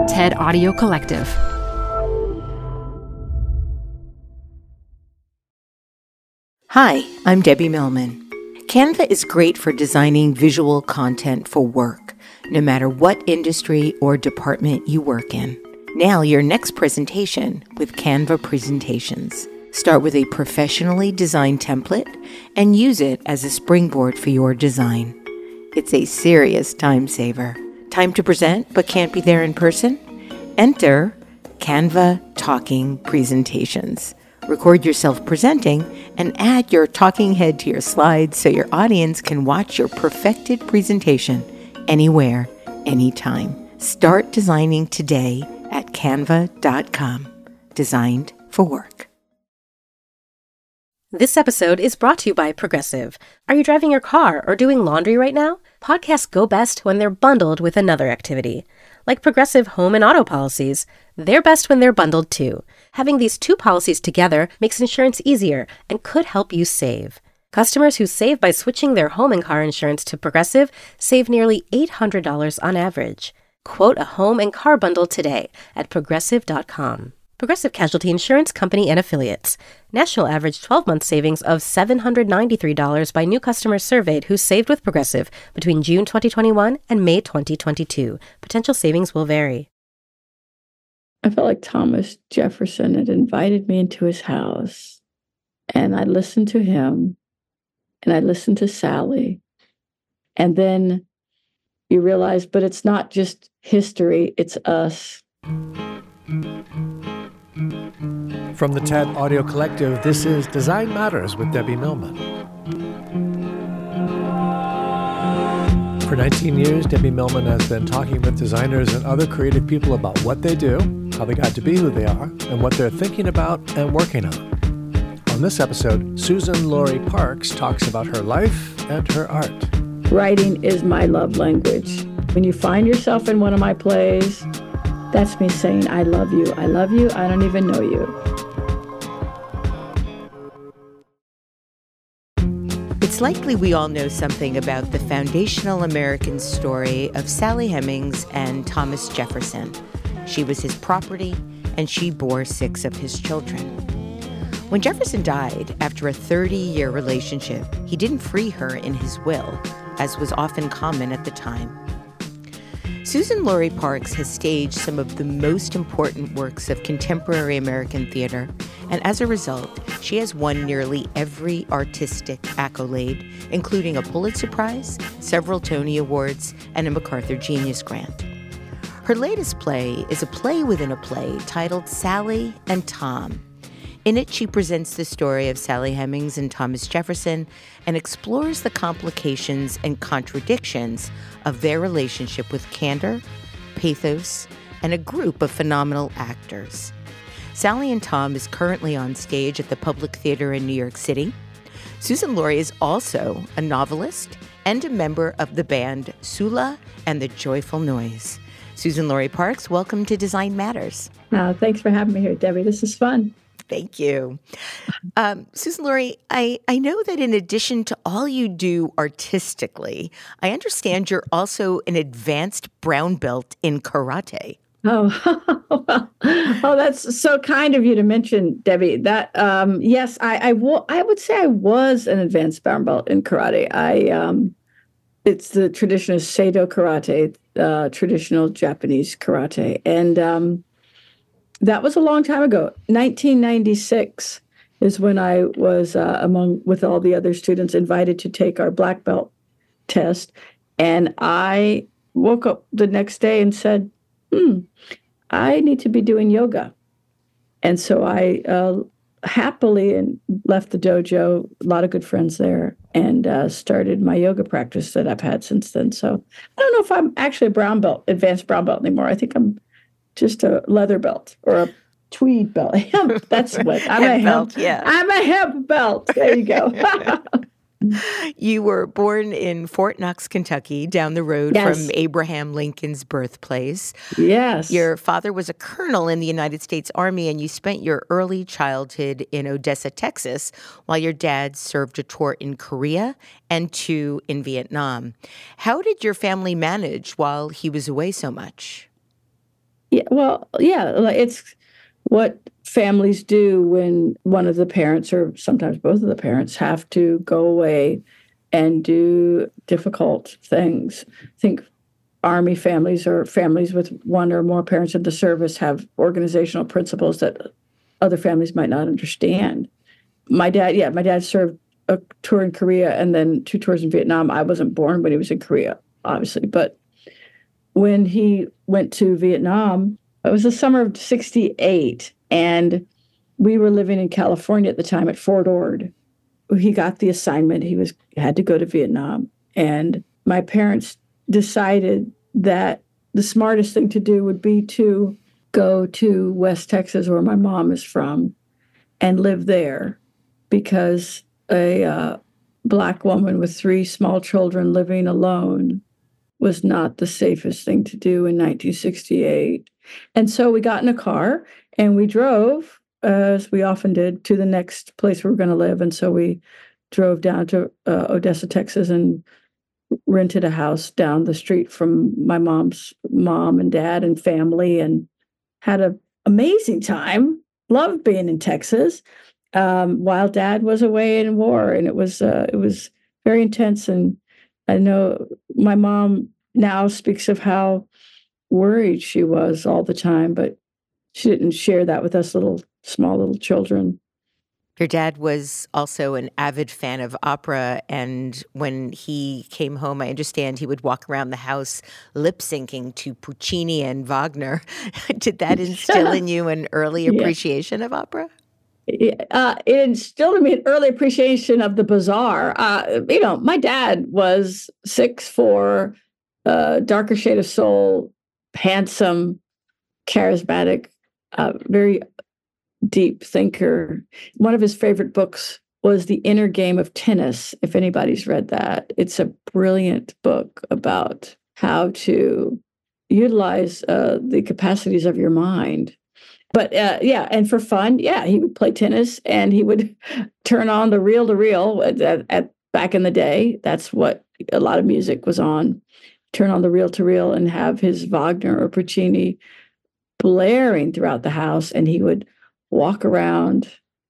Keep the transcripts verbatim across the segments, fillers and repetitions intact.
TED Audio Collective. Hi, I'm Debbie Millman. Canva is great for designing visual content for work, no matter what industry or department you work in. Now, your next presentation with Canva Presentations. Start with a professionally designed template and use it as a springboard for your design. It's a serious time saver. Time to present but can't be there in person? Enter Canva Talking Presentations. Record yourself presenting and add your talking head to your slides so your audience can watch your perfected presentation anywhere, anytime. Start designing today at canva dot com. Designed for work. This episode is brought to you by Progressive. Are you driving your car or doing laundry right now? Podcasts go best when they're bundled with another activity. Like Progressive home and auto policies, they're best when they're bundled too. Having these two policies together makes insurance easier and could help you save. Customers who save by switching their home and car insurance to Progressive save nearly eight hundred dollars on average. Quote a home and car bundle today at progressive dot com. Progressive Casualty Insurance Company and Affiliates. National average twelve-month savings of seven hundred ninety-three dollars by new customers surveyed who saved with Progressive between June twenty twenty-one and May twenty twenty-two. Potential savings will vary. I felt like Thomas Jefferson had invited me into his house, and I listened to him, and I listened to Sally, and then you realize, but it's not just history, it's us. From the TED Audio Collective, this is Design Matters with Debbie Millman. For nineteen years, Debbie Millman has been talking with designers and other creative people about what they do, how they got to be who they are, and what they're thinking about and working on. On this episode, Susan Laurie Parks talks about her life and her art. Writing is my love language. When you find yourself in one of my plays, that's me saying, I love you. I love you. I don't even know you. It's likely we all know something about the foundational American story of Sally Hemings and Thomas Jefferson. She was his property, and she bore six of his children. When Jefferson died after a thirty-year relationship, he didn't free her in his will, as was often common at the time. Susan Laurie Parks has staged some of the most important works of contemporary American theater, and as a result, she has won nearly every artistic accolade, including a Pulitzer Prize, several Tony Awards, and a MacArthur Genius Grant. Her latest play is a play within a play titled Sally and Tom. In it, she presents the story of Sally Hemings and Thomas Jefferson and explores the complications and contradictions of their relationship with candor, pathos, and a group of phenomenal actors. Sally and Tom is currently on stage at the Public Theater in New York City. Susan Laurie is also a novelist and a member of the band Sula and the Joyful Noise. Susan Laurie Parks, welcome to Design Matters. Uh, thanks for having me here, Debbie. This is fun. Thank you. Um, Susan Laurie, I, I know that in addition to all you do artistically, I understand you're also an advanced brown belt in karate. Oh, well, oh, that's so kind of you to mention, Debbie. That um, yes, I I, w- I would say I was an advanced brown belt in karate. I um, it's the tradition of Seido karate, uh, traditional Japanese karate, and um, that was a long time ago. nineteen ninety-six is when I was uh, among with all the other students invited to take our black belt test, and I woke up the next day and said, Hmm, I need to be doing yoga. And so I uh, happily and left the dojo, a lot of good friends there, and uh, started my yoga practice that I've had since then. So I don't know if I'm actually a brown belt, advanced brown belt anymore. I think I'm just a leather belt or a tweed belt. That's what I'm hemp a belt, hemp, yeah. I'm a hemp belt. There you go. You were born in Fort Knox, Kentucky, down the road Yes. from Abraham Lincoln's birthplace. Yes. Your father was a colonel in the United States Army, and you spent your early childhood in Odessa, Texas, while your dad served a tour in Korea and two in Vietnam. How did your family manage while he was away so much? Yeah, well, yeah, like it's what families do when one of the parents, or sometimes both of the parents, have to go away and do difficult things. I think Army families or families with one or more parents in the service have organizational principles that other families might not understand. My dad, yeah, my dad served a tour in Korea and then two tours in Vietnam. I wasn't born when he was in Korea, obviously, but when he went to Vietnam, it was the summer of sixty-eight, and we were living in California at the time at Fort Ord. He got the assignment. He was had to go to Vietnam, and my parents decided that the smartest thing to do would be to go to West Texas, where my mom is from, and live there, because a uh, Black woman with three small children living alone was not the safest thing to do in nineteen sixty-eight. And so we got in a car and we drove, as we often did, to the next place we were going to live. And so we drove down to uh, Odessa, Texas, and rented a house down the street from my mom's mom and dad and family, and had an amazing time. Loved being in Texas um, while Dad was away in war, and it was uh, it was very intense. And I know my mom now speaks of how worried she was all the time, but she didn't share that with us little small little children. Your dad was also an avid fan of opera, and when he came home, I understand he would walk around the house lip syncing to Puccini and Wagner. Did that instill in you an early appreciation yeah. of opera? Uh, it instilled in me an early appreciation of the bizarre. Uh, you know, my dad was six foot four, uh, darker shade of soul, handsome, charismatic, uh, very deep thinker. One of his favorite books was The Inner Game of Tennis, if anybody's read that. It's a brilliant book about how to utilize uh, the capacities of your mind. But uh, yeah, and for fun, yeah, he would play tennis and he would turn on the reel-to-reel at, at, at back in the day. That's what a lot of music was on. Turn on the reel-to-reel and have his Wagner or Puccini blaring throughout the house, and he would walk around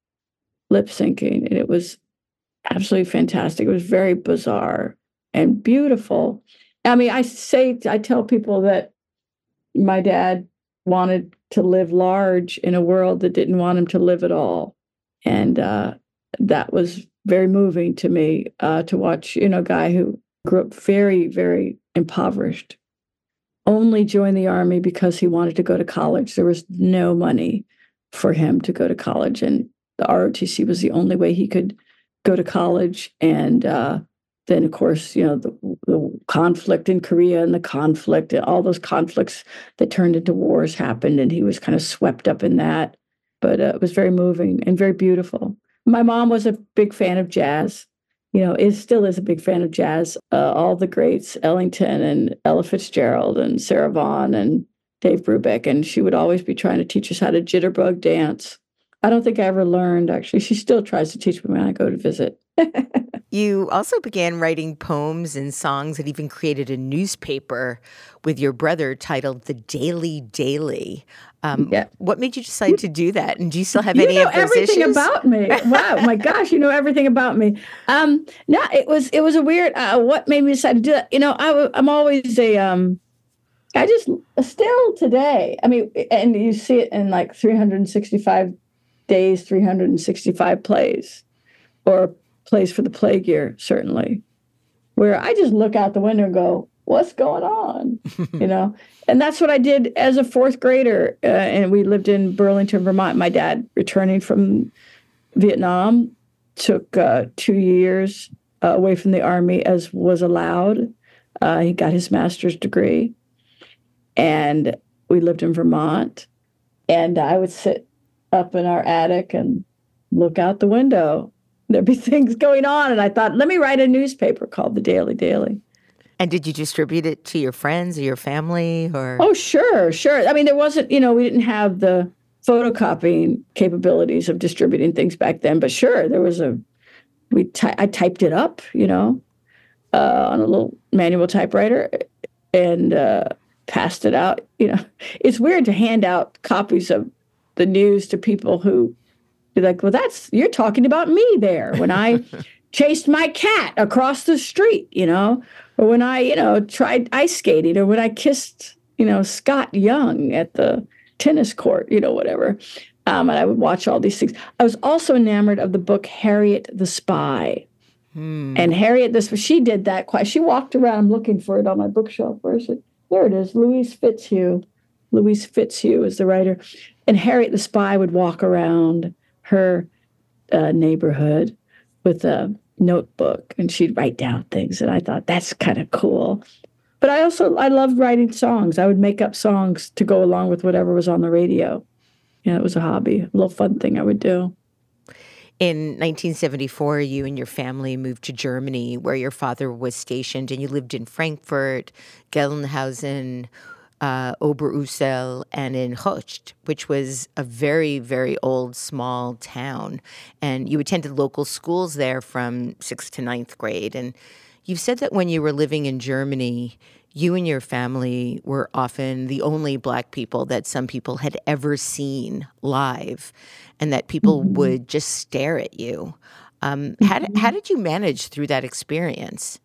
lip syncing, and it was absolutely fantastic. It was very bizarre and beautiful. I mean, I say, I tell people that my dad wanted to live large in a world that didn't want him to live at all. And uh, that was very moving to me uh, to watch, you know, a guy who grew up very, very impoverished, only joined the Army because he wanted to go to college. There was no money for him to go to college, and the R O T C was the only way he could go to college. And uh, then, of course, you know, the, the conflict in Korea and the conflict, all those conflicts that turned into wars happened, and he was kind of swept up in that. But uh, it was very moving and very beautiful. My mom was a big fan of jazz. You know, is still is a big fan of jazz. Uh, all the greats, Ellington and Ella Fitzgerald and Sarah Vaughan and Dave Brubeck, and she would always be trying to teach us how to jitterbug dance. I don't think I ever learned, actually. She still tries to teach me when I go to visit. You also began writing poems and songs and even created a newspaper with your brother titled The Daily Daily. Um, yeah. What made you decide to do that? And do you still have you any know of those everything issues? About me. Wow, my gosh, you know everything about me. Um, no, it was it was a weird. Uh, what made me decide to do that? You know, I, I'm always a. Um, I just still today. I mean, and you see it in like three hundred sixty-five days, three hundred sixty-five plays, or plays for the plague year, certainly, where I just look out the window and go, what's going on? You know, and that's what I did as a fourth grader. Uh, and we lived in Burlington, Vermont. My dad, returning from Vietnam, took uh, two years uh, away from the Army, as was allowed. Uh, he got his master's degree. And we lived in Vermont. And I would sit up in our attic and look out the window. There'd be things going on. And I thought, let me write a newspaper called The Daily Daily. And did you distribute it to your friends or your family? Or Oh, sure, sure. I mean, there wasn't, you know, we didn't have the photocopying capabilities of distributing things back then. But sure, there was a, we ty- I typed it up, you know, uh, on a little manual typewriter. And uh, passed it out. You know, it's weird to hand out copies of the news to people who be like, well, that's, you're talking about me there when I chased my cat across the street, you know, or when I, you know, tried ice skating, or when I kissed, you know, Scott Young at the tennis court, you know, whatever. Um, and I would watch all these things. I was also enamored of the book Harriet the Spy. Hmm. And Harriet, this she did that quite. She walked around. I'm looking for it on my bookshelf. Where is it? There it is. Louise Fitzhugh. Louise Fitzhugh is the writer. And Harriet the Spy would walk around her uh, neighborhood with a notebook, and she'd write down things. And I thought, that's kind of cool. But I also, I loved writing songs. I would make up songs to go along with whatever was on the radio. You know, it was a hobby, a little fun thing I would do. In nineteen seventy-four, you and your family moved to Germany, where your father was stationed, and you lived in Frankfurt, Gelnhausen, uh, Oberursel, and in Hocht, which was a very, very old, small town. And you attended local schools there from sixth to ninth grade. And you've said that when you were living in Germany, you and your family were often the only Black people that some people had ever seen live, and that people mm-hmm. would just stare at you. Um, mm-hmm. how, did, how did you manage through that experience?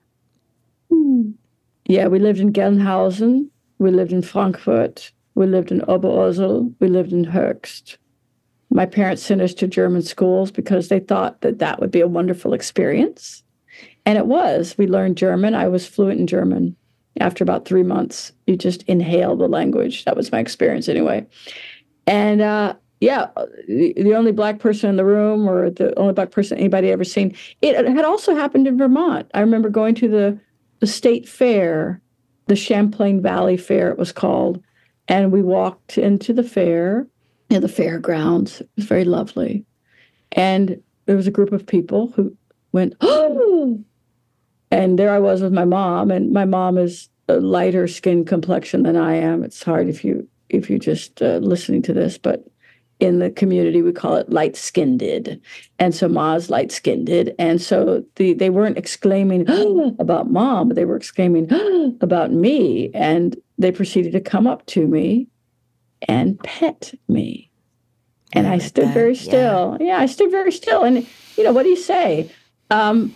Yeah, we lived in Gelnhausen. We lived in Frankfurt. We lived in Oberursel. We lived in Höchst. My parents sent us to German schools because they thought that that would be a wonderful experience. And it was. We learned German. I was fluent in German. After about three months, you just inhale the language. That was my experience anyway. And uh, yeah, the, the only Black person in the room, or the only Black person anybody ever seen. It, it had also happened in Vermont. I remember going to the, the state fair, the Champlain Valley Fair it was called, and we walked into the fair, in the fairgrounds. It was very lovely. And there was a group of people who went, oh! And there I was with my mom, and my mom is a lighter skin complexion than I am. It's hard if you if you just uh, listening to this, but in the community we call it light-skinned. And so Ma's light-skinned, and so the they weren't exclaiming oh, about Mom, but they were exclaiming oh, about me. And they proceeded to come up to me and pet me, and I, I stood that. very still. Yeah. yeah, I stood very still. And you know what do you say? Um,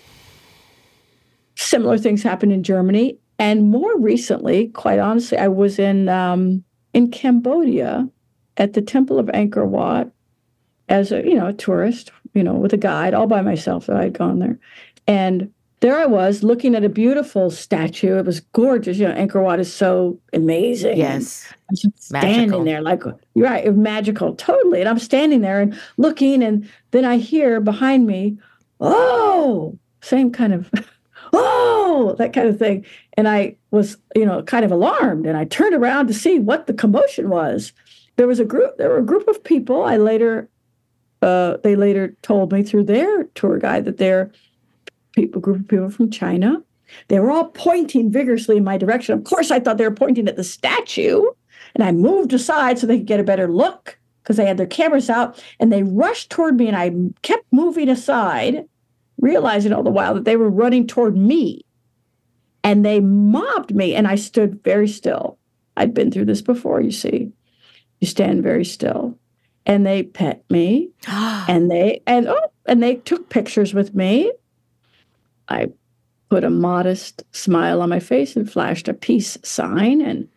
Similar things happened in Germany. And more recently, quite honestly, I was in um, in Cambodia at the Temple of Angkor Wat as a, you know, a tourist, you know, with a guide, all by myself that I'd gone there. And there I was looking at a beautiful statue. It was gorgeous. You know, Angkor Wat is so amazing. Yes. I'm just standing magical. there like, you're right, it was magical, totally. And I'm standing there and looking, and then I hear behind me, oh, same kind of... oh, that kind of thing. And I was, you know, kind of alarmed. And I turned around to see what the commotion was. There was a group, there were a group of people. I later, uh, they later told me through their tour guide that they're people, group of people from China. They were all pointing vigorously in my direction. Of course, I thought they were pointing at the statue. And I moved aside so they could get a better look because they had their cameras out. And they rushed toward me, and I kept moving aside, realizing all the while that they were running toward me, and they mobbed me, and I stood very still. I'd been through this before, you see. You stand very still, and they pet me, and they and oh, and they took pictures with me. I put a modest smile on my face and flashed a peace sign, and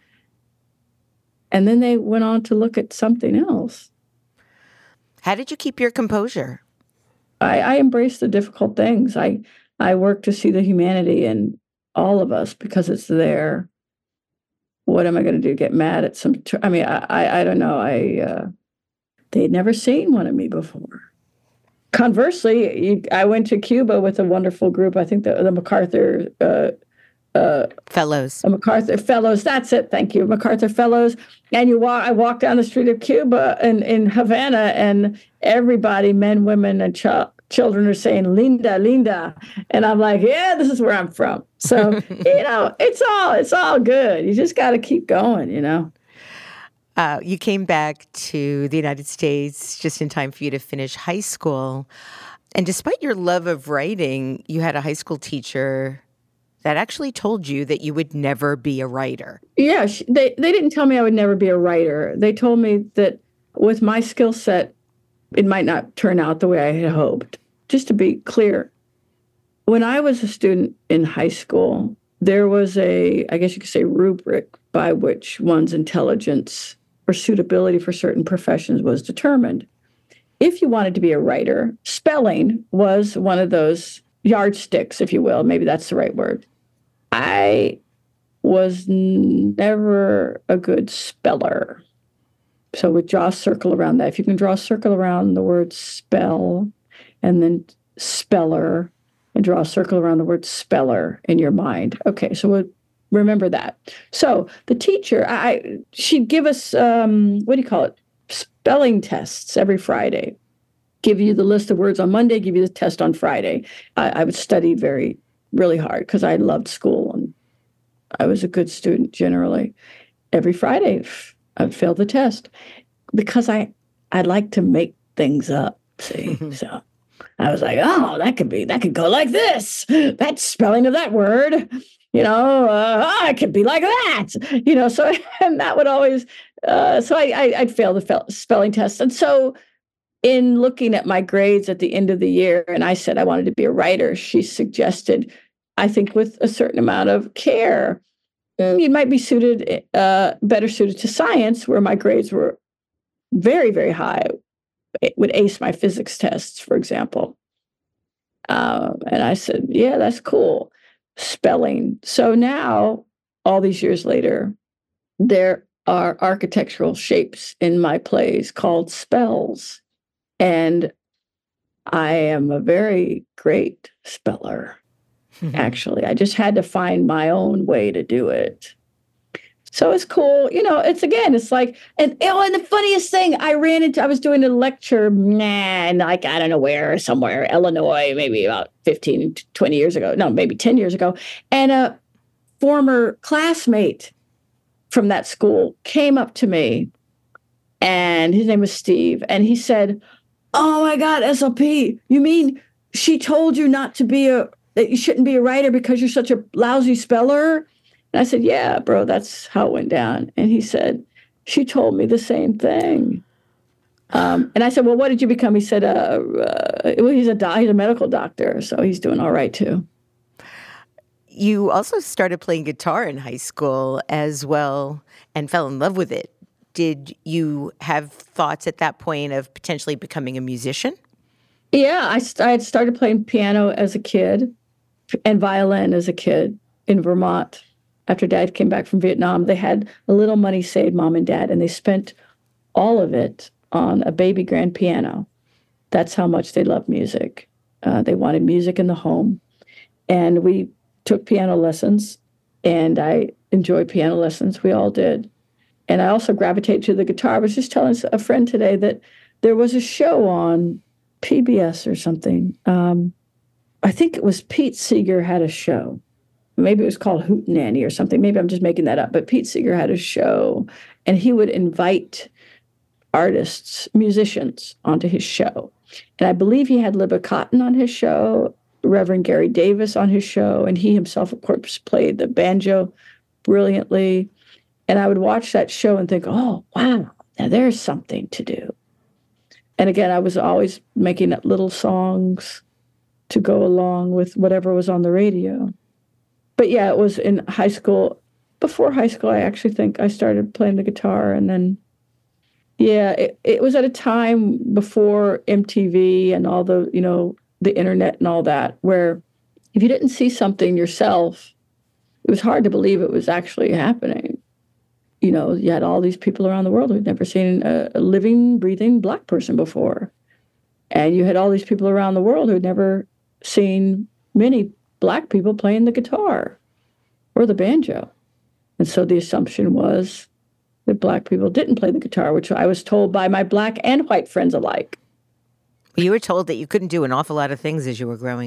and then they went on to look at something else. How did you keep your composure? I, I embrace the difficult things. I I work to see the humanity in all of us because it's there. What am I going to do? Get mad at some? Tr- I mean, I, I I don't know. I uh, they'd never seen one of me before. Conversely, you, I went to Cuba with a wonderful group. I think the the MacArthur uh, uh, Fellows. The MacArthur Fellows. That's it. Thank you, MacArthur Fellows. And you walk. I walked down the street of Cuba in, in Havana, and everybody, men, women, and ch- children, are saying "Linda, Linda," and I'm like, "Yeah, this is where I'm from." So you know, it's all it's all good. You just got to keep going. You know. Uh, you came back to the United States just in time for you to finish high school, and despite your love of writing, you had a high school teacher that actually told you that you would never be a writer. Yeah, she, they, they didn't tell me I would never be a writer. They told me that with my skill set, it might not turn out the way I had hoped. Just to be clear, when I was a student in high school, there was a, I guess you could say, rubric by which one's intelligence or suitability for certain professions was determined. If you wanted to be a writer, spelling was one of those yardsticks, if you will. Maybe that's the right word. I was never a good speller. So we draw a circle around that. If you can draw a circle around the word spell and then speller and draw a circle around the word speller in your mind. Okay, so we'll remember that. So the teacher, I she'd give us, um, what do you call it? Spelling tests every Friday. Give you the list of words on Monday, give you the test on Friday. I, I would study very, really hard because I loved school and I was a good student generally. Every Friday, I'd fail the test because I, I like to make things up, see? So I was like, oh, that could be, that could go like this. That spelling of that word, you know, uh, oh, it could be like that, you know, so, and that would always, uh, so I, I, I'd fail the fel- spelling test. And so in looking at my grades at the end of the year, and I said I wanted to be a writer, she suggested, I think with a certain amount of care, you might be suited, uh, better suited to science, where my grades were very, very high. It would ace my physics tests, for example. Um, and I said, yeah, that's cool. Spelling. So now, all these years later, there are architectural shapes in my plays called spells. And I am a very great speller, actually. I just had to find my own way to do it. So it's cool. You know, it's again, it's like, and, oh, and the funniest thing, I ran into, I was doing a lecture, man, like, I don't know where, somewhere, Illinois, maybe about fifteen, twenty years ago. No, maybe ten years ago. And a former classmate from that school came up to me, and his name was Steve. And he said, oh my God, S L P, you mean she told you not to be a, that you shouldn't be a writer because you're such a lousy speller? And I said, yeah, bro, that's how it went down. And he said, she told me the same thing. Um, and I said, well, what did you become? He said, uh, uh, well, he's a, doc- he's a medical doctor, so he's doing all right too. You also started playing guitar in high school as well and fell in love with it. Did you have thoughts at that point of potentially becoming a musician? Yeah, I, I had started playing piano as a kid and violin as a kid in Vermont. After Dad came back from Vietnam, they had a little money saved, Mom and Dad, and they spent all of it on a baby grand piano. That's how much they loved music. Uh, they wanted music in the home. And we took piano lessons, and I enjoyed piano lessons. We all did. And I also gravitated to the guitar. I was just telling a friend today that there was a show on P B S or something. Um, I think it was Pete Seeger had a show. Maybe it was called Hootenanny or something. Maybe I'm just making that up. But Pete Seeger had a show, and he would invite artists, musicians, onto his show. And I believe he had Libba Cotton on his show, Reverend Gary Davis on his show, and he himself, of course, played the banjo brilliantly. And I would watch that show and think, oh, wow, now there's something to do. And again, I was always making up little songs to go along with whatever was on the radio. But yeah, it was in high school. Before high school, I actually think I started playing the guitar. And then, yeah, it, it was at a time before M T V and all the, you know, the internet and all that, where if you didn't see something yourself, it was hard to believe it was actually happening. You know, you had all these people around the world who'd never seen a, a living, breathing Black person before. And you had all these people around the world who'd never seen many Black people playing the guitar or the banjo. And so the assumption was that Black people didn't play the guitar, which I was told by my Black and white friends alike. You were told that you couldn't do an awful lot of things as you were growing up. Ah,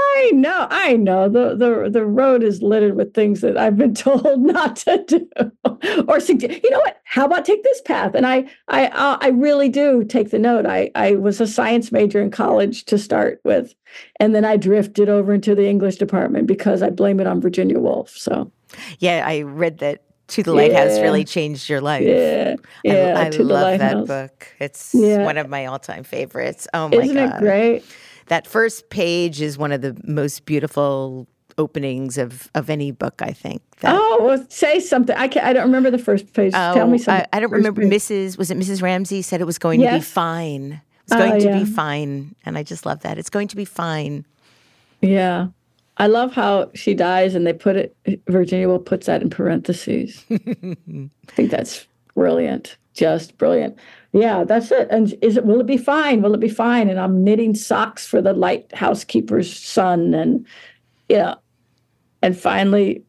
I know, I know. The the the road is littered with things that I've been told not to do, or suggest. You know what? How about take this path? And I I uh, I really do take the note. I I was a science major in college to start with, and then I drifted over into the English department because I blame it on Virginia Woolf. So, yeah, I read that. To the Lighthouse yeah. really changed your life. Yeah, yeah. I, I to love the that book. It's yeah. one of my all-time favorites. Oh my Isn't God. Isn't it great? That first page is one of the most beautiful openings of, of any book, I think. That, oh, well, say something. I can't, I don't remember the first page. oh, Tell me something. I, I don't remember. Page. Missus Was it Missus Ramsey said it was going yes. to be fine. It's going uh, to yeah. be fine. And I just love that. It's going to be fine. Yeah. I love how she dies and they put it, Virginia Woolf puts that in parentheses. I think that's brilliant. Just brilliant. Yeah, that's it. And is it, will it be fine? Will it be fine? And I'm knitting socks for the lighthouse keeper's son. And, yeah. And finally,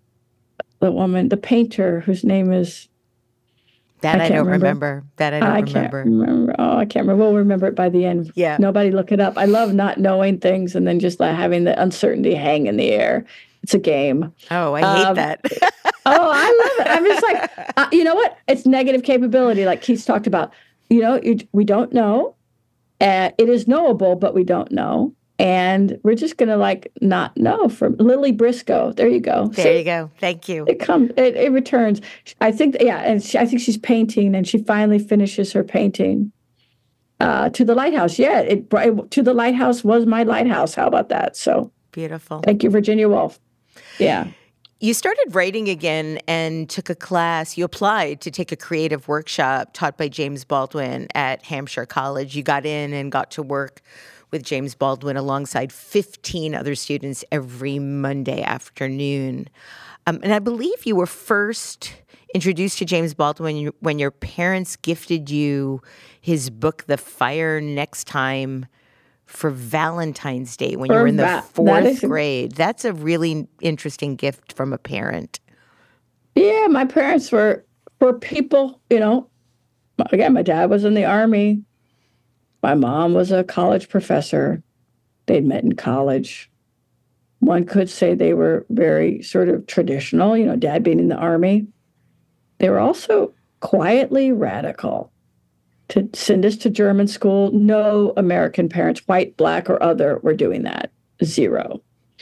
the woman, the painter whose name is. That I, I don't remember. remember. That I don't I remember. Can't remember. Oh, I can't remember. We'll remember it by the end. Yeah. Nobody look it up. I love not knowing things and then just like having the uncertainty hang in the air. It's a game. Oh, I hate um, that. oh, I love it. I'm just like, uh, you know what? It's negative capability, like Keith's talked about. You know, it, we don't know. Uh, it is knowable, but we don't know. And we're just going to like not know. From Lily Briscoe. There you go. There See, you go. Thank you. It comes, it, it returns. I think, yeah, and she, I think she's painting and she finally finishes her painting. Uh, to the lighthouse. Yeah, it, it To the Lighthouse was my lighthouse. How about that? So beautiful. Thank you, Virginia Woolf. Yeah. You started writing again and took a class. You applied to take a creative workshop taught by James Baldwin at Hampshire College. You got in and got to work with James Baldwin alongside fifteen other students every Monday afternoon. Um, and I believe you were first introduced to James Baldwin when your parents gifted you his book, The Fire Next Time, for Valentine's Day when for you were in the va- fourth that grade. That's a really interesting gift from a parent. Yeah, my parents were, were people, you know, again, my dad was in the Army. My mom was a college professor. They'd met in college. One could say they were very sort of traditional, you know, dad being in the Army. They were also quietly radical. To send us to German school, no American parents, white, black, or other, were doing that. Zero.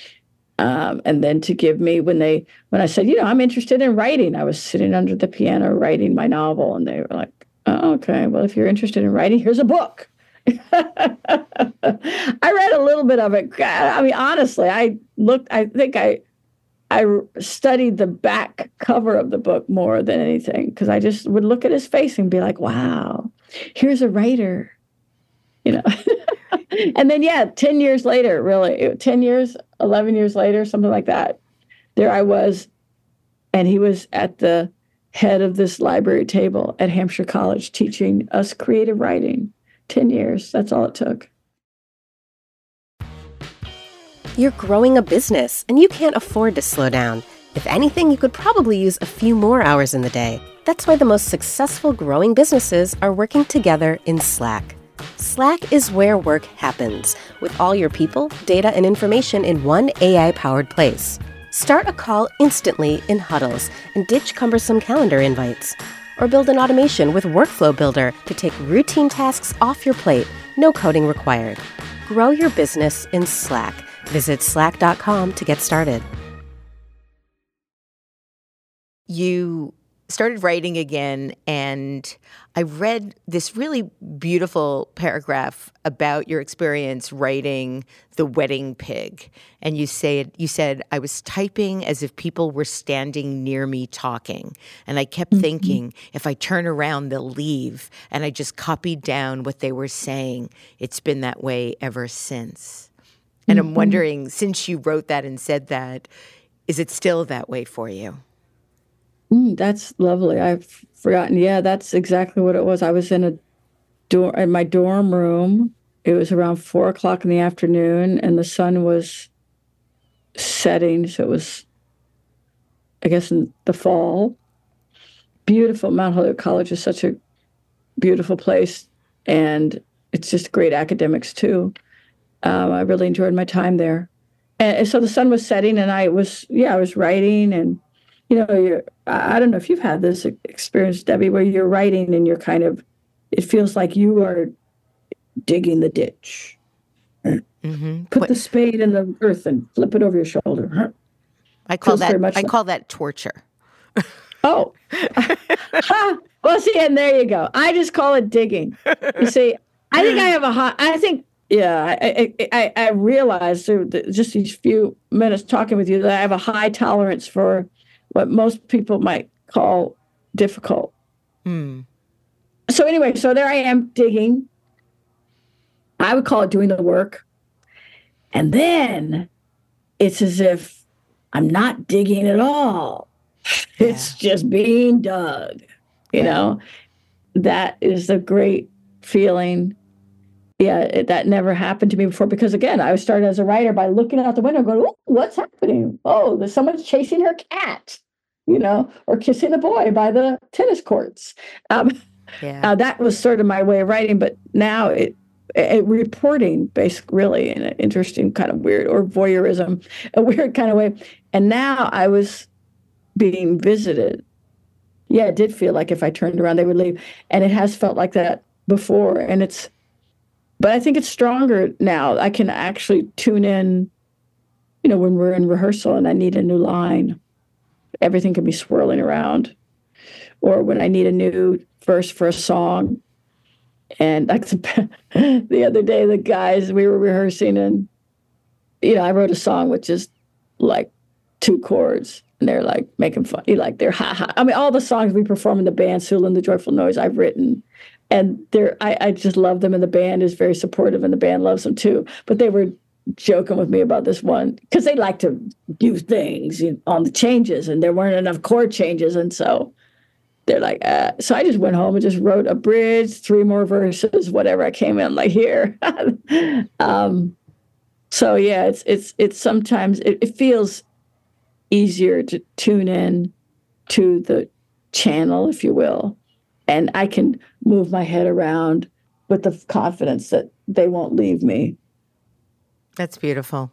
Um, and then to give me, when they, when I said, you know, I'm interested in writing, I was sitting under the piano writing my novel, and they were like, oh, okay, well, if you're interested in writing, here's a book. I read a little bit of it. I mean, honestly, I looked, I think I, I studied the back cover of the book more than anything, because I just would look at his face and be like, wow, here's a writer, you know. And then, yeah, ten years later, really, ten years, eleven years later, something like that, there I was, and he was at the head of this library table at Hampshire College teaching us creative writing. ten years, that's all it took. You're growing a business, and you can't afford to slow down. If anything, you could probably use a few more hours in the day. That's why the most successful growing businesses are working together in Slack. Slack is where work happens, with all your people, data, and information in one A I-powered place. Start a call instantly in huddles and ditch cumbersome calendar invites. Or build an automation with Workflow Builder to take routine tasks off your plate, no coding required. Grow your business in Slack. Visit slack dot com to get started. You started writing again, and I read this really beautiful paragraph about your experience writing The Wedding Pig. And you said, you said, I was typing as if people were standing near me talking. And I kept mm-hmm. thinking, if I turn around, they'll leave. And I just copied down what they were saying. It's been that way ever since. And mm-hmm. I'm wondering, since you wrote that and said that, is it still that way for you? Mm, that's lovely. I've forgotten. Yeah, that's exactly what it was. I was in a dorm, in my dorm room. It was around four o'clock in the afternoon, and the sun was setting. So it was, I guess, in the fall. Beautiful. Mount Holyoke College is such a beautiful place, and it's just great academics too. Um, I really enjoyed my time there. And so the sun was setting, and I was, yeah, I was writing. And, you know, you're, I don't know if you've had this experience, Debbie, where you're writing and you're kind of, it feels like you are digging the ditch. Mm-hmm. Put what? the spade in the earth and flip it over your shoulder. I call feels that, I like, call that torture. Oh, well, see, and there you go. I just call it digging. You see, I think I have a hot, I think, yeah, I, I, I realized through the, just these few minutes talking with you that I have a high tolerance for what most people might call difficult. Hmm. So anyway, so there I am digging. I would call it doing the work. And then it's as if I'm not digging at all. Yeah. It's just being dug, you yeah. know. That is a great feeling. Yeah, it, that never happened to me before because, again, I started as a writer by looking out the window and going, oh, what's happening? Oh, there's someone chasing her cat, you know, or kissing a boy by the tennis courts. Um, yeah. uh, that was sort of my way of writing, but now it, it reporting, basically, really in an interesting kind of weird, or voyeurism, a weird kind of way. And now I was being visited. Yeah, it did feel like if I turned around, they would leave. And it has felt like that before. And it's, but I think it's stronger now. I can actually tune in, you know, when we're in rehearsal and I need a new line, everything can be swirling around. Or when I need a new verse for a song. And like the, the other day, the guys, we were rehearsing and, you know, I wrote a song with just like two chords. And they're like making fun, like they're ha ha. I mean, all the songs we perform in the band, Sula and the Joyful Noise, I've written. And they're, I, I just love them, and the band is very supportive, and the band loves them too. But they were joking with me about this one because they like to do things, you know, on the changes, and there weren't enough chord changes, and so they're like, uh, so I just went home and just wrote a bridge, three more verses, whatever. I came in like here. um, so yeah, it's it's it's sometimes it, it feels easier to tune in to the channel, if you will. And I can move my head around with the confidence that they won't leave me. That's beautiful.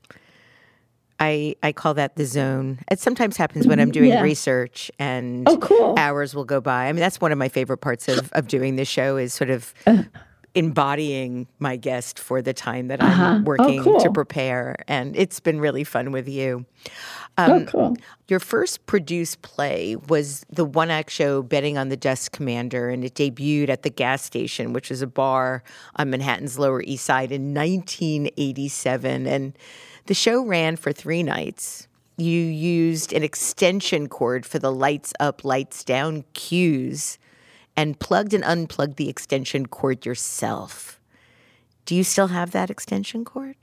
I I call that the zone. It sometimes happens when I'm doing yeah. research and oh, cool. hours will go by. I mean, that's one of my favorite parts of, of doing this show is sort of embodying my guest for the time that uh-huh. I'm working oh, cool. to prepare. And it's been really fun with you. Um, oh, cool. Your first produced play was the one-act show Betting on the Dust Commander, and it debuted at the Gas Station, which is a bar on Manhattan's Lower East Side in nineteen eighty-seven. And the show ran for three nights. You used an extension cord for the lights up, lights down cues and plugged and unplugged the extension cord yourself. Do you still have that extension cord?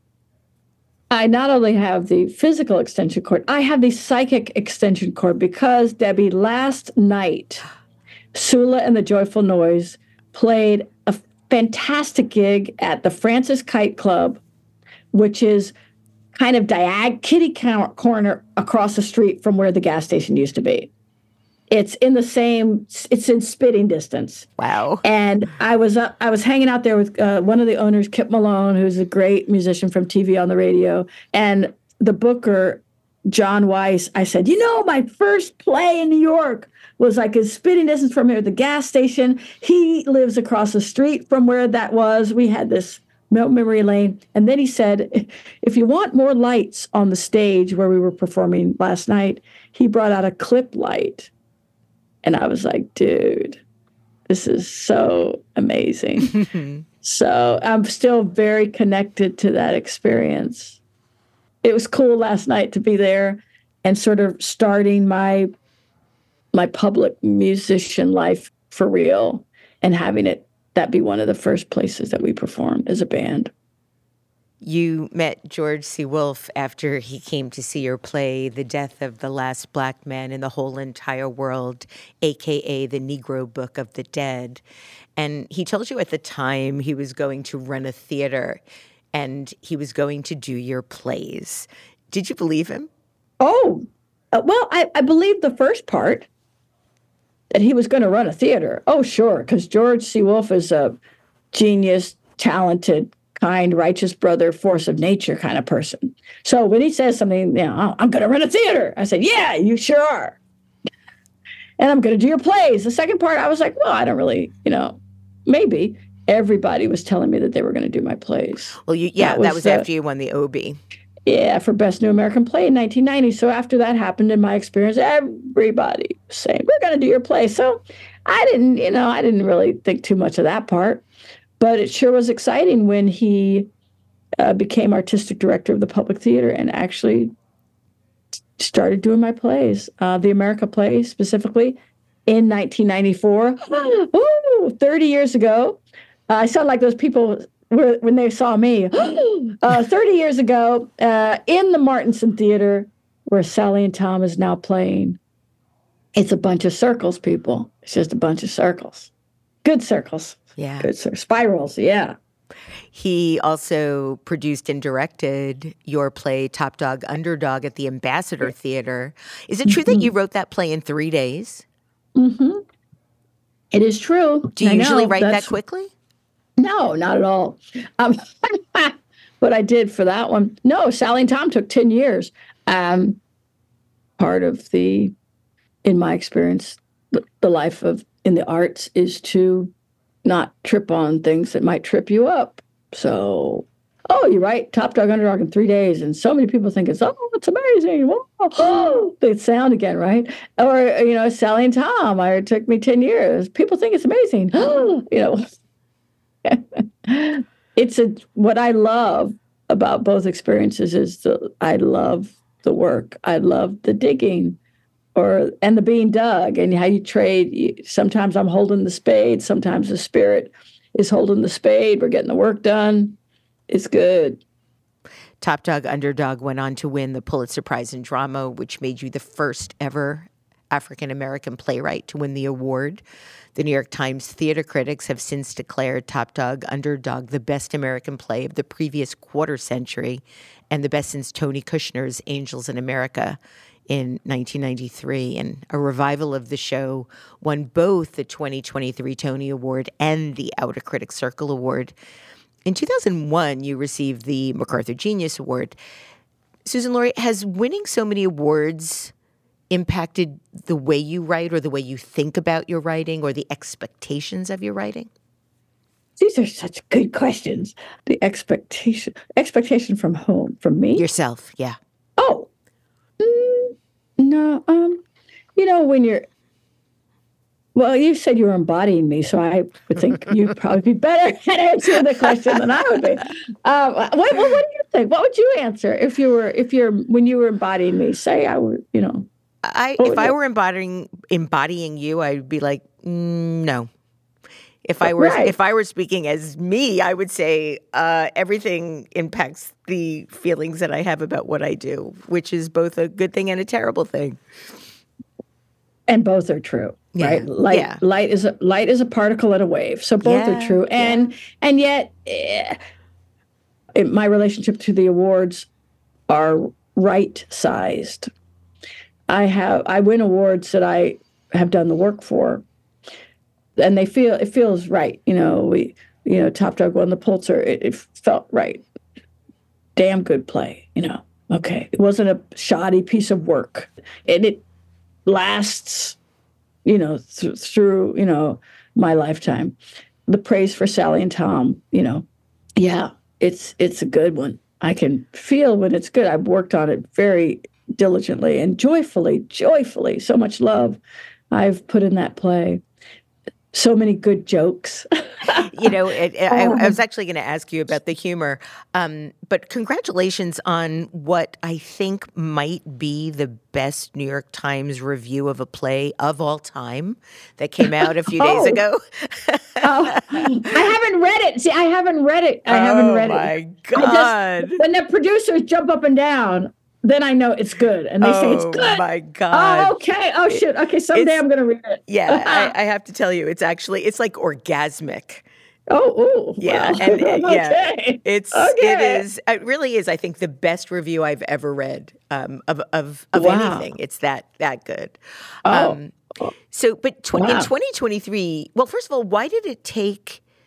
I not only have the physical extension cord, I have the psychic extension cord because, Debbie, last night, Sula and the Joyful Noise played a fantastic gig at the Francis Kite Club, which is kind of diag kitty corner across the street from where the gas station used to be. It's in the same, it's in spitting distance. Wow. And I was uh, I was hanging out there with uh, one of the owners, Kip Malone, who's a great musician from T V on the radio. And the booker, John Weiss, I said, you know, my first play in New York was like a spitting distance from here at the gas station. He lives across the street from where that was. We had this memory lane. And then he said, if you want more lights on the stage where we were performing last night, he brought out a clip light. And I was like, dude, this is so amazing. So I'm still very connected to that experience. It was cool last night to be there and sort of starting my my public musician life for real and having it that be one of the first places that we performed as a band. You met George C. Wolfe after he came to see your play, The Death of the Last Black Man in the Whole Entire World, a k a the Negro Book of the Dead. And he told you at the time he was going to run a theater and he was going to do your plays. Did you believe him? Oh, uh, well, I, I believed the first part, that he was going to run a theater. Oh, sure, because George C. Wolfe is a genius, talented, kind, righteous brother, force of nature kind of person. So when he says something, you know, oh, I'm going to run a theater. I said, yeah, you sure are. And I'm going to do your plays. The second part, I was like, well, I don't really, you know, maybe. Everybody was telling me that they were going to do my plays. Well, you, yeah, that was, that was the, after you won the Obie. Yeah, for Best New American Play in nineteen ninety. So after that happened, in my experience, everybody was saying, we're going to do your play. So I didn't, you know, I didn't really think too much of that part. But it sure was exciting when he uh, became artistic director of the Public Theater and actually started doing my plays, uh, the America play specifically, in nineteen ninety-four. Ooh, thirty years ago. Uh, I sound like those people were, when they saw me. uh, thirty years ago, uh, in the Martinson Theater, where Sally and Tom is now playing. It's a bunch of circles, people. It's just a bunch of circles. Good circles. Yeah. Good circles. Spirals, yeah. He also produced and directed your play, Top Dog, Underdog, at the Ambassador Theater. Is it true mm-hmm. that you wrote that play in three days? Mm-hmm. It is true. Do you I usually know, write that quickly? No, not at all. Um, what I did for that one, no, Sally and Tom took ten years. Um, part of the, in my experience, the, the life of in the arts is to not trip on things that might trip you up. So, oh, you're right, Top Dog, Underdog in three days. And so many people think it's, oh, it's amazing. Whoa. Oh, the sound again, right? Or, you know, Sally and Tom, I, it took me ten years. People think it's amazing. you know. It's a what I love about both experiences is the I love the work. I love the digging or and the being dug and how you trade. Sometimes I'm holding the spade. Sometimes the spirit is holding the spade. We're getting the work done. It's good. Top Dog, Underdog went on to win the Pulitzer Prize in Drama, which made you the first ever African-American playwright to win the award. The New York Times theater critics have since declared Top Dog, Underdog the best American play of the previous quarter century and the best since Tony Kushner's Angels in America in nineteen ninety-three. And a revival of the show won both the twenty twenty-three Tony Award and the Outer Critics Circle Award. In two thousand one, you received the MacArthur Genius Award. Suzan-Lori, has winning so many awards impacted the way you write or the way you think about your writing or the expectations of your writing? These are such good questions. The expectation, expectation from whom? From me? Yourself, yeah. Oh, mm, no. Um, you know, when you're, well, you said you were embodying me, so I would think you'd probably be better at answering the question than I would be. Um, what, what, what do you think? What would you answer if you were, if you're, when you were embodying me? Say I would, you know. I, if I were embodying embodying you, I'd be like, mm, no. If I were right. if I were speaking as me, I would say uh, everything impacts the feelings that I have about what I do, which is both a good thing and a terrible thing. And both are true, yeah. right? Light, yeah. light is a light is a particle and a wave, so both yeah. are true. And yeah. and yet, eh, it, my relationship to the awards are right sized. I have I win awards that I have done the work for, and they feel it feels right. You know, we you know Top Dog won the Pulitzer. It, it felt right. Damn good play. You know, okay, it wasn't a shoddy piece of work, and it lasts. You know, th- through you know my lifetime. The praise for Sally and Tom. You know, yeah, it's it's a good one. I can feel when it's good. I've worked on it very diligently and joyfully, joyfully. So much love I've put in that play. So many good jokes. you know, it, I, I was actually going to ask you about the humor, um, but congratulations on what I think might be the best New York Times review of a play of all time that came out a few days oh. ago. oh, I haven't read it. See, I haven't read it. I haven't oh read it. Oh, my God. Just, when the producers jump up and down, then I know it's good. And they oh, say it's good. Oh, my God. Oh, okay. Oh, shit. Okay, someday it's, I'm going to read it. Yeah, I, I have to tell you, it's actually, it's like orgasmic. Oh, ooh, yeah. Wow. And it, okay. yeah, it's, okay. it is, it really is, I think, the best review I've ever read um, of, of, of wow. anything. It's that, that good. Oh. Um, so, but tw- wow. in twenty twenty-three, well, first of all, why did it take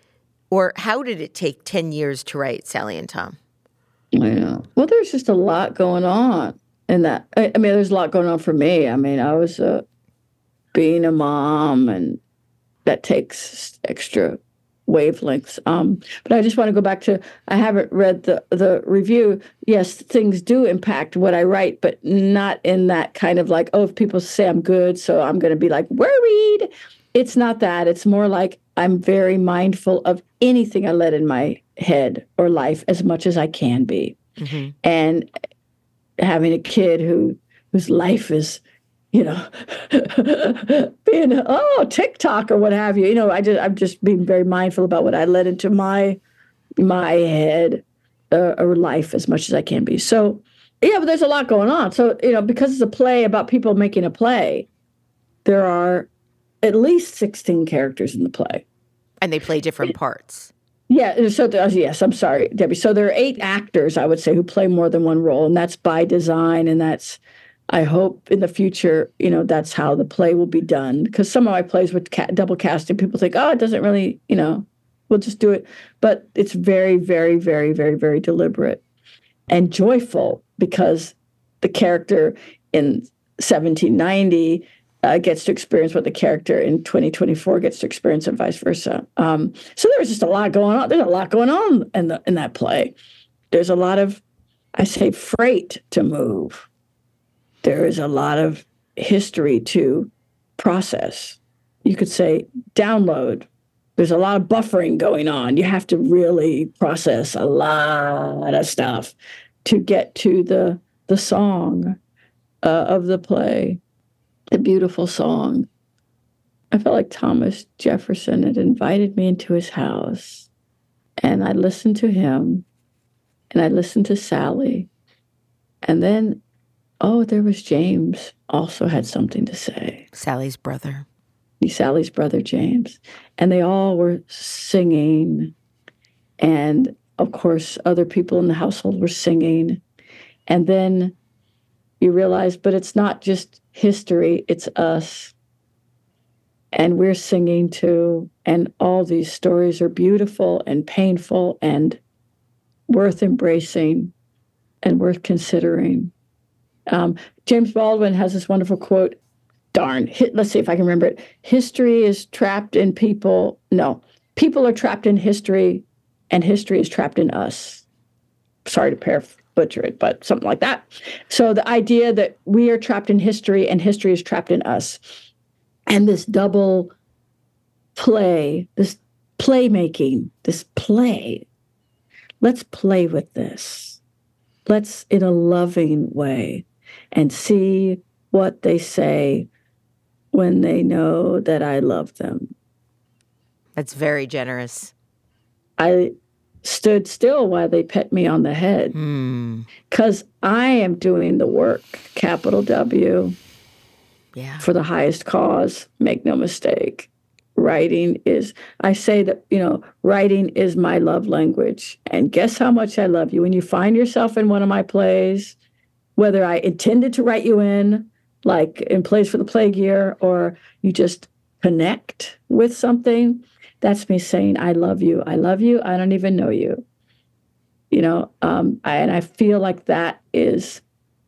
Or how did it take ten years to write Sally and Tom? Yeah. Well, there's just a lot going on in that. I, I mean, there's a lot going on for me. I mean, I was uh, being a mom, and that takes extra wavelengths. Um, but I just want to go back to, I haven't read the, the review. Yes, things do impact what I write, but not in that kind of like, oh, if people say I'm good, so I'm going to be like worried. It's not that. It's more like I'm very mindful of anything I let in my head or life as much as I can be. Mm-hmm. And having a kid who whose life is, you know, being, oh, TikTok or what have you. You know, I just, I'm just being very mindful about what I let into my my head uh, or life as much as I can be. So, yeah, but there's a lot going on. So, you know, because it's a play about people making a play, there are at least sixteen characters in the play. And they play different parts. Yeah, so there, yes, I'm sorry, Debbie. So there are eight actors, I would say, who play more than one role, and that's by design, and that's, I hope in the future, you know, that's how the play will be done. Because some of my plays with ca- double casting, people think, oh, it doesn't really, you know, we'll just do it. But it's very, very, very, very, very deliberate and joyful, because the character in seventeen ninety uh, gets to experience what the character in twenty twenty-four gets to experience, and vice versa. Um, so there was just a lot going on. There's a lot going on in the in that play. There's a lot of, I say, freight to move. There is a lot of history to process. You could say download. There's a lot of buffering going on. You have to really process a lot of stuff to get to the the song uh, of the play, the beautiful song. I felt like Thomas Jefferson had invited me into his house, and I listened to him, and I listened to Sally, and then oh, there was James, also had something to say. Sally's brother. Sally's brother, James. And they all were singing. And, of course, other people in the household were singing. And then you realize, but it's not just history, it's us. And we're singing too. And all these stories are beautiful and painful and worth embracing and worth considering. Um, James Baldwin has this wonderful quote. Darn, let's see if I can remember it. History is trapped in people. No, people are trapped in history, and history is trapped in us. Sorry to paraphrase butcher it, but something like that. So the idea that we are trapped in history and history is trapped in us, and this double play, this playmaking, this play. Let's play with this. Let's, in a loving way, and see what they say when they know that I love them. That's very generous. I stood still while they pet me on the head, because mm. I am doing the work, capital W, yeah, for the highest cause. Make no mistake. Writing is, I say that, you know, writing is my love language. And guess how much I love you. When you find yourself in one of my plays, whether I intended to write you in, like in Plays for the Plague Year, or you just connect with something, that's me saying, I love you. I love you. I don't even know you. You know, um, I, and I feel like that is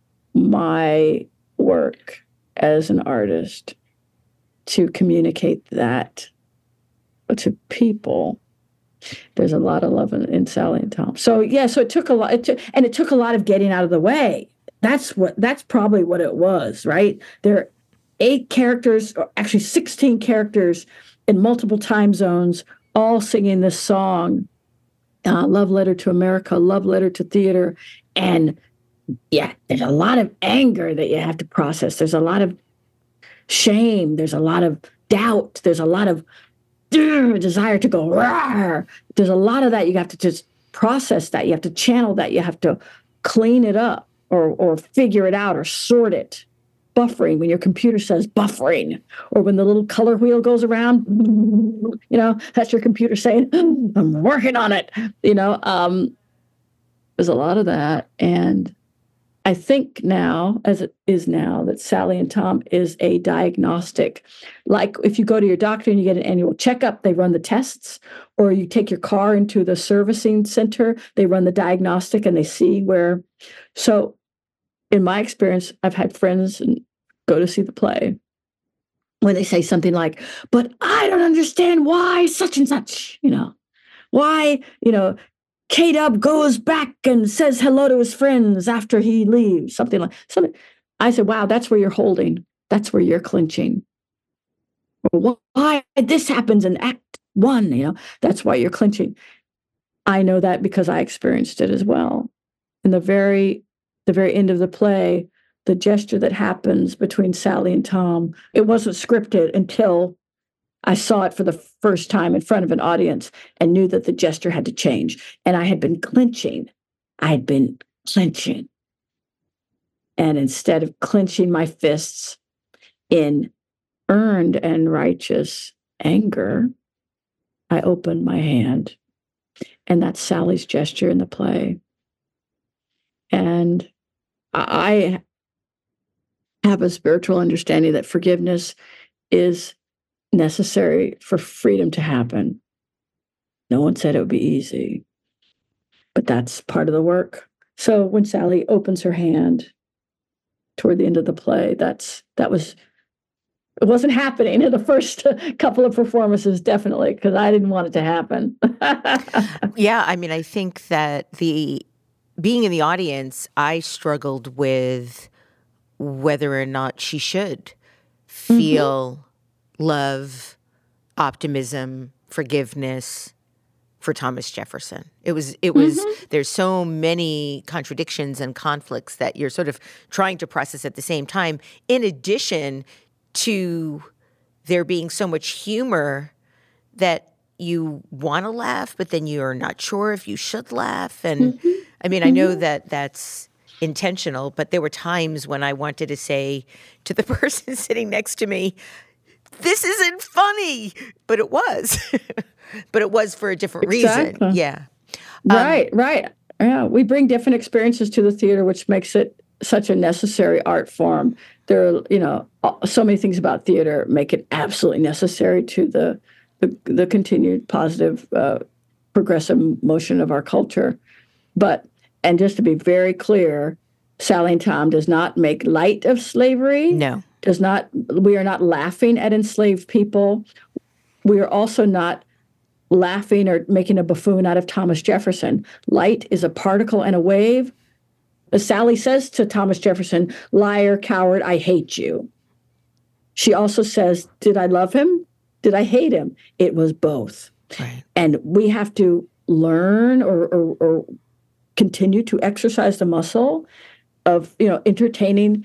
my work as an artist, to communicate that to people. There's a lot of love in, in Sally and Tom. So yeah, so it took a lot, it took, and it took a lot of getting out of the way. That's what. That's probably what it was, right? There are eight characters, or actually sixteen characters in multiple time zones, all singing this song, uh, "Love Letter to America," "Love Letter to Theater," and yeah, there's a lot of anger that you have to process. There's a lot of shame. There's a lot of doubt. There's a lot of uh, desire to go. Rawr. There's a lot of that. You have to just process that. You have to channel that. You have to clean it up. Or or figure it out or sort it. Buffering, when your computer says buffering, or when the little color wheel goes around, you know, that's your computer saying, I'm working on it. You know, um, there's a lot of that. And I think now, as it is now, that Sally and Tom is a diagnostic. Like if you go to your doctor and you get an annual checkup, they run the tests, or you take your car into the servicing center, they run the diagnostic and they see where. So in my experience, I've had friends go to see the play when they say something like, but I don't understand why such and such, you know, why, you know, K-Dub goes back and says hello to his friends after he leaves, something like something. I said, wow, that's where you're holding. That's where you're clinching. Why this happens in act one, you know, that's why you're clinching. I know that because I experienced it as well. In the very, the very end of the play, the gesture that happens between Sally and Tom, it wasn't scripted until I saw it for the first time in front of an audience and knew that the gesture had to change. And I had been clinching. I had been clenching. And instead of clenching my fists in earned and righteous anger, I opened my hand. And that's Sally's gesture in the play. And I have a spiritual understanding that forgiveness is necessary for freedom to happen. No one said it would be easy, but that's part of the work. So when Sally opens her hand toward the end of the play, that's that was it wasn't happening in the first couple of performances, definitely, because I didn't want it to happen. Yeah, I mean, I think that the being in the audience, I struggled with whether or not she should feel mm-hmm. love, optimism, forgiveness for Thomas Jefferson. It was, it was, mm-hmm. there's so many contradictions and conflicts that you're sort of trying to process at the same time, in addition to there being so much humor that you want to laugh, but then you're not sure if you should laugh. And mm-hmm. I mean, mm-hmm. I know that that's intentional, but there were times when I wanted to say to the person sitting next to me, this isn't funny, but it was. But it was for a different exactly. reason. Yeah. Right, um, right. Yeah, we bring different experiences to the theater, which makes it such a necessary art form. There are, you know, so many things about theater make it absolutely necessary to the the, the continued positive, uh, progressive motion of our culture. But, and just to be very clear, Sally and Tom does not make light of slavery. No. Does not, we are not laughing at enslaved people. We are also not laughing or making a buffoon out of Thomas Jefferson. Light is a particle and a wave. As Sally says to Thomas Jefferson, liar, coward, I hate you. She also says, did I love him? Did I hate him? It was both. Right. And we have to learn or, or, or continue to exercise the muscle of, you know, entertaining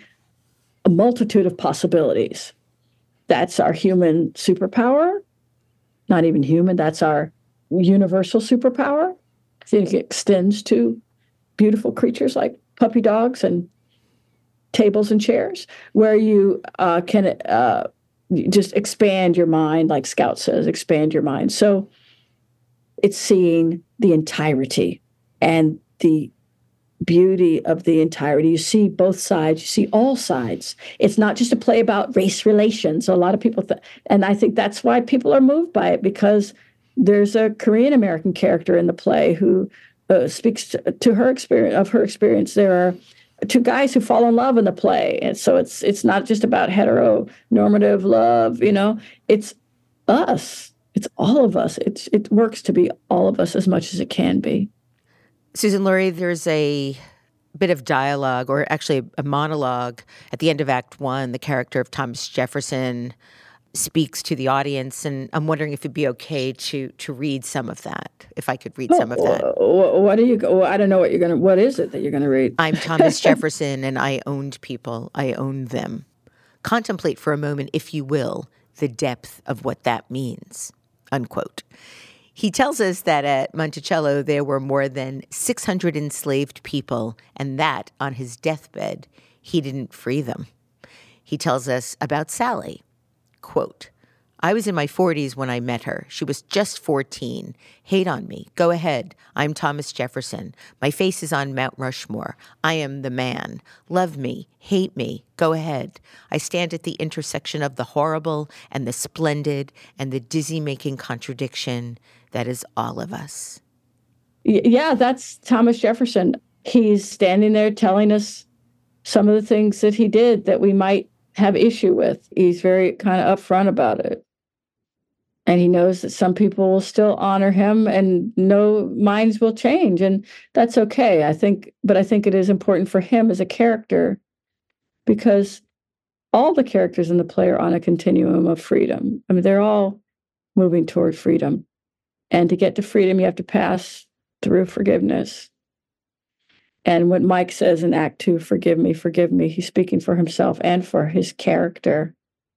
a multitude of possibilities. That's our human superpower. Not even human, that's our universal superpower. I think it extends to beautiful creatures like puppy dogs and tables and chairs, where you uh, can uh, just expand your mind, like Scout says, expand your mind. So it's seeing the entirety and the beauty of the entirety. You see both sides, you see all sides. It's not just a play about race relations. A lot of people, th- and I think that's why people are moved by it, because there's a Korean American character in the play who uh, speaks to, to her experience, of her experience. There are two guys who fall in love in the play. And so it's it's not just about heteronormative love, you know, it's us. It's all of us. It's it works to be all of us as much as it can be. Suzan-Lori, there's a bit of dialogue, or actually a monologue at the end of Act One. The character of Thomas Jefferson speaks to the audience, and I'm wondering if it'd be okay to to read some of that, if I could read oh, some of that. What are you, I don't know what you're going to, what is it that you're going to read? I'm Thomas Jefferson, and I owned people. I owned them. Contemplate for a moment, if you will, the depth of what that means, unquote. He tells us that at Monticello there were more than six hundred enslaved people, and that on his deathbed he didn't free them. He tells us about Sally. Quote, I was in my forties when I met her. She was just fourteen. Hate on me. Go ahead. I'm Thomas Jefferson. My face is on Mount Rushmore. I am the man. Love me. Hate me. Go ahead. I stand at the intersection of the horrible and the splendid and the dizzy-making contradiction that is all of us. Yeah, that's Thomas Jefferson. He's standing there telling us some of the things that he did that we might have issue with. He's very kind of upfront about it. And he knows that some people will still honor him and no minds will change. And that's okay, I think. But I think it is important for him as a character because all the characters in the play are on a continuum of freedom. I mean, they're all moving toward freedom. And to get to freedom, you have to pass through forgiveness. And what Mike says in Act Two, forgive me, forgive me, he's speaking for himself and for his character.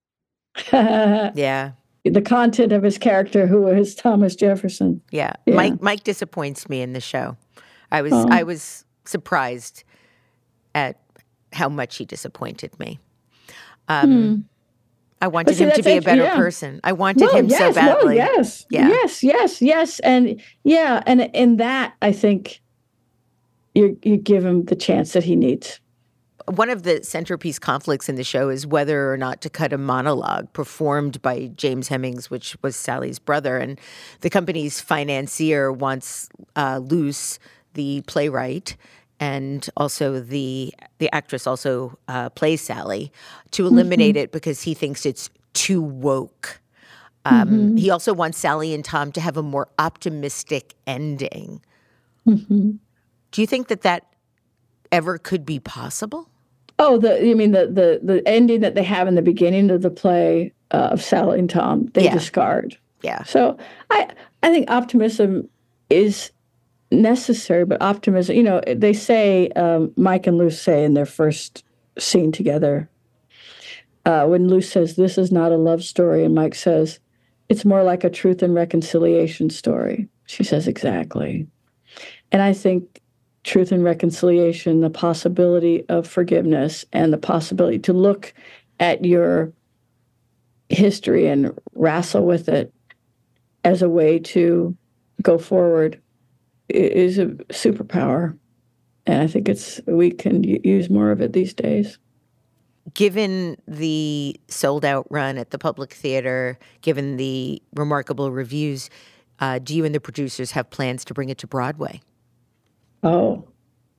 Yeah. The content of his character, who is Thomas Jefferson. Yeah. yeah. Mike Mike disappoints me in the show. I was Oh. I was surprised at how much he disappointed me. Um, Hmm. I wanted But see, him to that's be a act- better yeah. person. I wanted Well, him yes, so well, badly. yes, Yeah. yes, yes, yes. And yeah, and in that, I think you you give him the chance that he needs. One of the centerpiece conflicts in the show is whether or not to cut a monologue performed by James Hemmings, which was Sally's brother. And the company's financier wants uh, Luce, the playwright, and also the the actress also uh, plays Sally, to eliminate Mm-hmm. it because he thinks it's too woke. Um, Mm-hmm. He also wants Sally and Tom to have a more optimistic ending. Mm-hmm. Do you think that that ever could be possible? Oh, the you mean the the the ending that they have in the beginning of the play uh, of Sally and Tom, they Yeah. discard. Yeah. So I I think optimism is necessary, but optimism, you know, they say um, Mike and Luce say in their first scene together, uh, when Luce says this is not a love story, and Mike says it's more like a truth and reconciliation story. She says exactly, and I think truth and reconciliation, the possibility of forgiveness, and the possibility to look at your history and wrestle with it as a way to go forward is a superpower. And I think it's we can use more of it these days. Given the sold-out run at the Public Theater, given the remarkable reviews, uh, do you and the producers have plans to bring it to Broadway? Oh,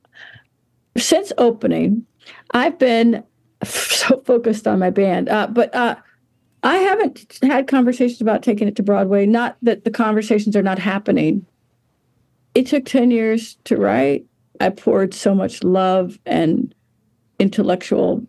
since opening, I've been so focused on my band, uh, but uh, I haven't had conversations about taking it to Broadway. Not that the conversations are not happening. It took ten years to write. I poured so much love and intellectual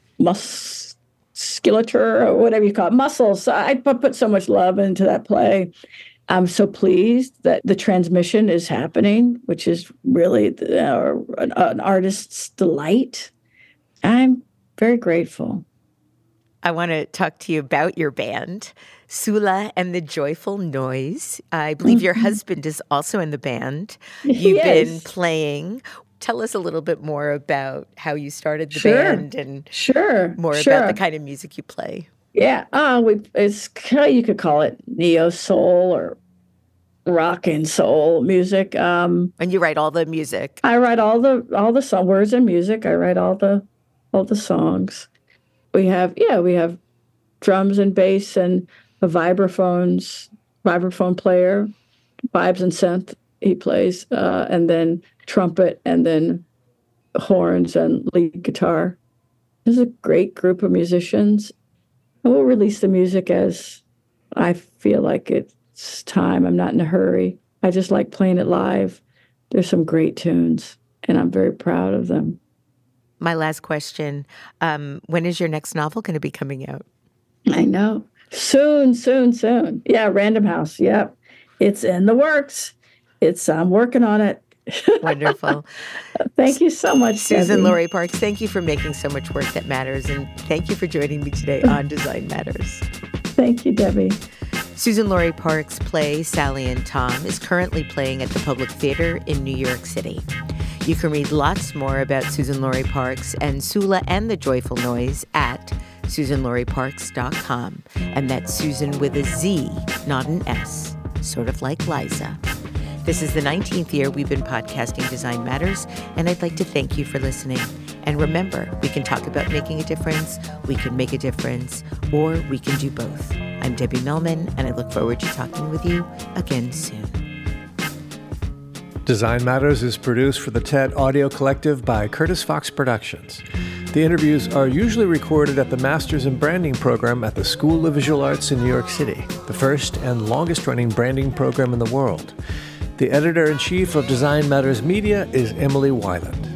musculature, or whatever you call it, muscles. I put so much love into that play. I'm so pleased that the transmission is happening, which is really the, uh, an, an artist's delight. I'm very grateful. I want to talk to you about your band, Sula and the Joyful Noise. I believe your husband is also in the band. You've Yes. been playing. Tell us a little bit more about how you started the Sure. band and Sure. more sure. about the kind of music you play. Yeah, uh, we it's kind of, you could call it neo soul or rock and soul music. Um, And you write all the music. I write all the all the song words and music. I write all the all the songs. We have yeah, we have drums and bass and a vibraphones vibraphone player, vibes and synth he plays, uh, and then trumpet and then horns and lead guitar. This is a great group of musicians. And we'll release the music as I feel like it's time. I'm not in a hurry. I just like playing it live. There's some great tunes, and I'm very proud of them. My last question, um, when is your next novel going to be coming out? I know. Soon, soon, soon. Yeah, Random House. Yep. It's in the works. It's I'm working on it. Wonderful. Thank you so much, Susan Debbie. Laurie Parks, thank you for making so much work that matters, and thank you for joining me today on Design Matters. Thank you, Debbie. Suzan-Lori Parks' play, Sally and Tom, is currently playing at the Public Theater in New York City. You can read lots more about Suzan-Lori Parks and Sula and the Joyful Noise at susan lori parks dot com. And that's Susan with a Z, not an S, sort of like Liza. This is the nineteenth year we've been podcasting Design Matters, and I'd like to thank you for listening. And remember, we can talk about making a difference, we can make a difference, or we can do both. I'm Debbie Millman, and I look forward to talking with you again soon. Design Matters is produced for the TED Audio Collective by Curtis Fox Productions. The interviews are usually recorded at the Masters in Branding program at the School of Visual Arts in New York City, the first and longest-running branding program in the world. The editor-in-chief of Design Matters Media is Emily Weiland.